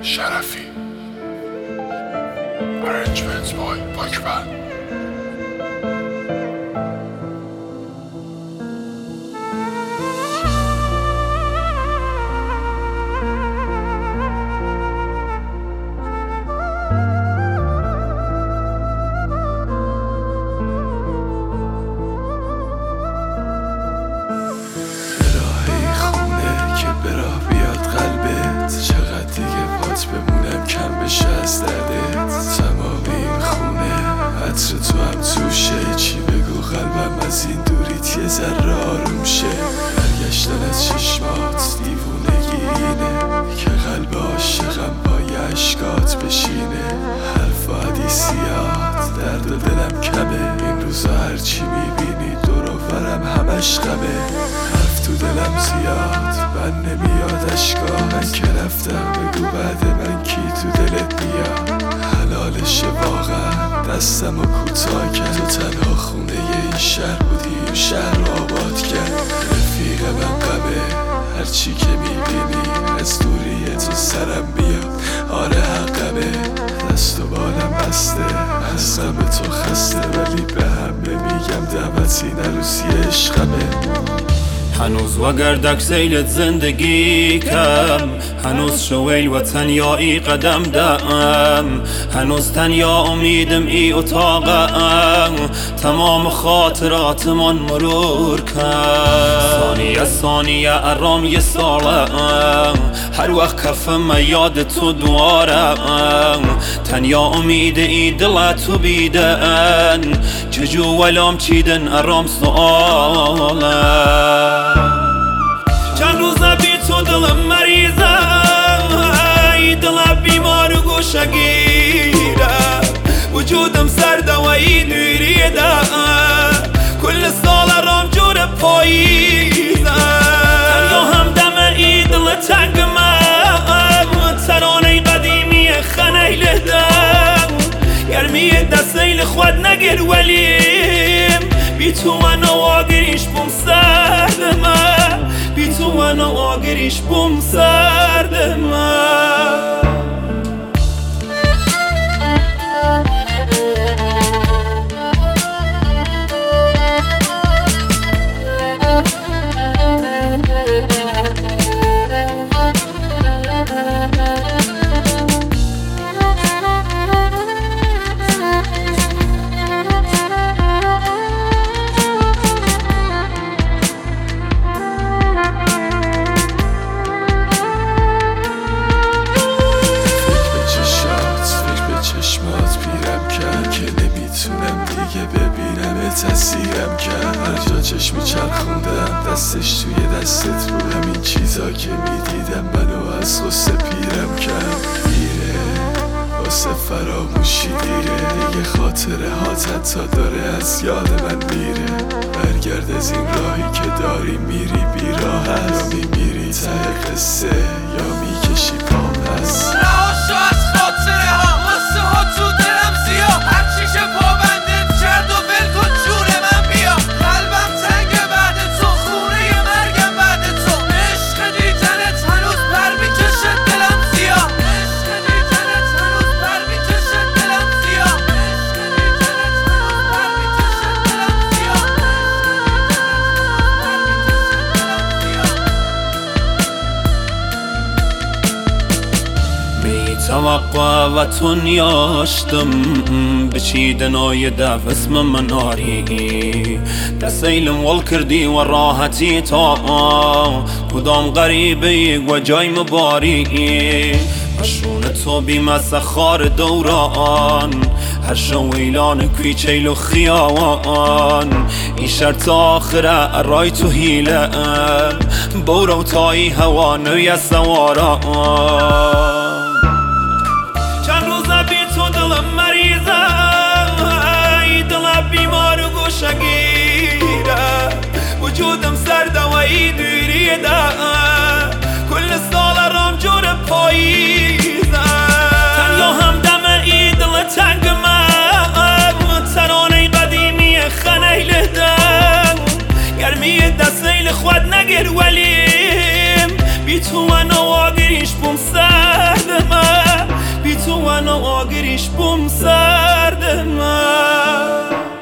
شرفی. Arrangements by Bikeman. بمونم کم بشه از دردت، تمام این خونه عطر تو هم توشه. چی بگو قلبم از این دوریت یه ذره آروم شه. برگشتن از چشمات دیوونگی اینه که قلب عاشقم با اشکات بشینه. حرف و حدیثیات درد و دلم کمه. این روزا هرچی میبینی دور و برم همش غمه. حرف تو دلم زیاد من نمیاد اشکا. من که رفتم بگو بعد من کی تو دلت میاد. حلالشه واقعا دستم و کوتاه کرد. تو تنها خونه این شهر بودی این شهر رو آباد کرد. رفیق من غمه هرچی که میبینی از دوری تو سرم بیاد. آره حقمه دست و بالم بسته از غم تو خسته. ولی به هم نمیگم دعوت این عروسی عشقمه. هنوز وگردک سیلت زندگی کم. هنوز شویل و تنیایی قدم دم. هنوز تنیا امیدم ای اتاقم. تمام خاطرات من مرور کن. ثانیه ارام یه سالم. هر وقت کفم یاد تو دوارم. تنیا امید ای دلت تو بیدن. چجو ولام چیدن ارام سوالم. چند روزه بی تو دلم مریضه. دلم بیمار و گوشگیره. وجودم سرده و این دوریده. کل سال رام جور پاییزه. تنیا هم دم ای دل تنگمه. ترانه قدیمی خنیله دم. گرمی دستیل خود نگر ولیم. بی تو من آگریش بوم سردمه. بی تو من آگریش بوم سردمه. تسیرم کرد هر جا چشمی چرخوندم دستش توی دستت بود. همین چیزا که میدیدم منو از غصه پیرم کرد. دیره واسه فراموشی دیره. دیگه خاطره هات حتی داره از یاد من میره. برگرد از این راهی که داری میری بیراه هست. یا میمیری ته قصه یا میکشی پام هست. رهاشو از خاطره ها واسه ها تو دلم زیاد. هر چیشه پابندت کرد و ول کن جور من بیا. قلبم تنگه بعد تو خونه مرگم بعد تو. عشق دیدنت هنوز پر میکشه دلم زیاد. عشق دیدنت هنوز پر میکشه دلم زیاد. عشق دیدنت هنوز پر میکشه دلم زیاد. توقع و تنیاشتم بچیدنای دف اسم مناری. دستیلم ول کردی و راحتی تا کدام غریبه و جای مباری. مشون تو بیمسخار دوران. هر شویلان کویچیل و خیاوان. این شرط آخره رای تو هیله. بورو تایی هوا نوی سواران. دلم مریضه. دلم بیمار و گوشگیره. وجودم سرده و ای دوریده. کل سال رام جور پاییزه. تنیا هم دم ای دل تنگمه. ترانه قدیمی خنیله دم. گرمی دستیل خود نگر ولیم. بی تو من آگریش بوم سردمه. من و آگریش بوم سرد من